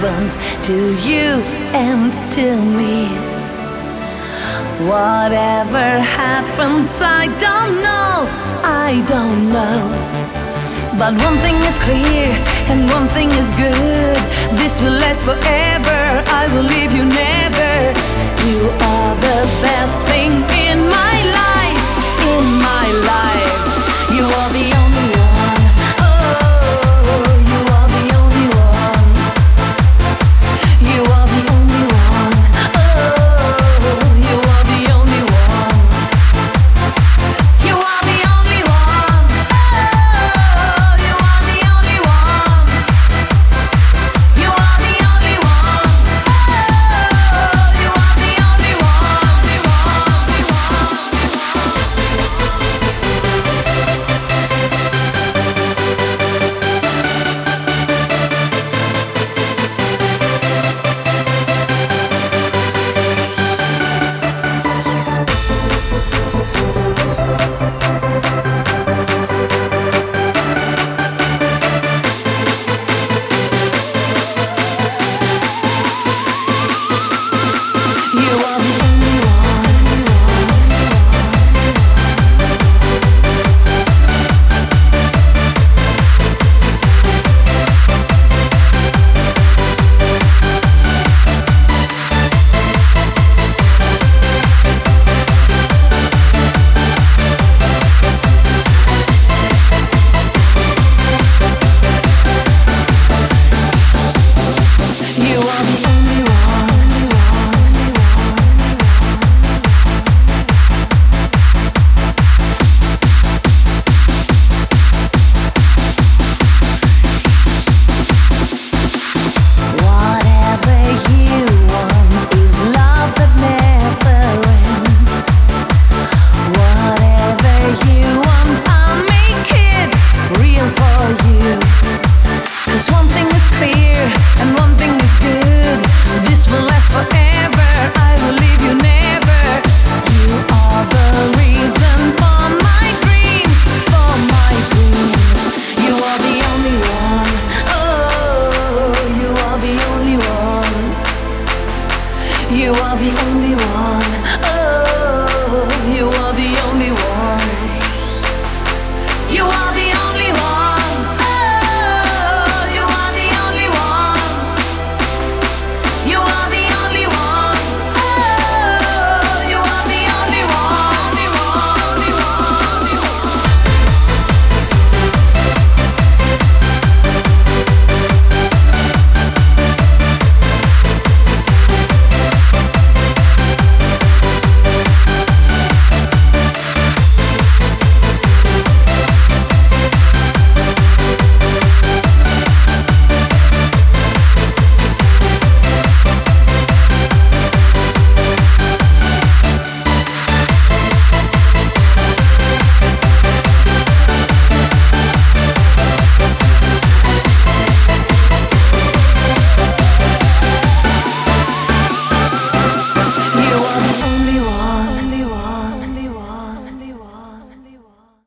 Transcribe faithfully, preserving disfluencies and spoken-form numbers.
happens to you and to me. Whatever happens, I don't know, I don't know. But one thing is clear and one thing is good. This will last forever, I will leave you never. You are the best thing in my life, in my life. You are the only one. Oh, you are the only one. You are the only one. Oh, you are the only one. You are the only one. Oh, you are the only one. You are the only one. Oh, you are the only one. You are the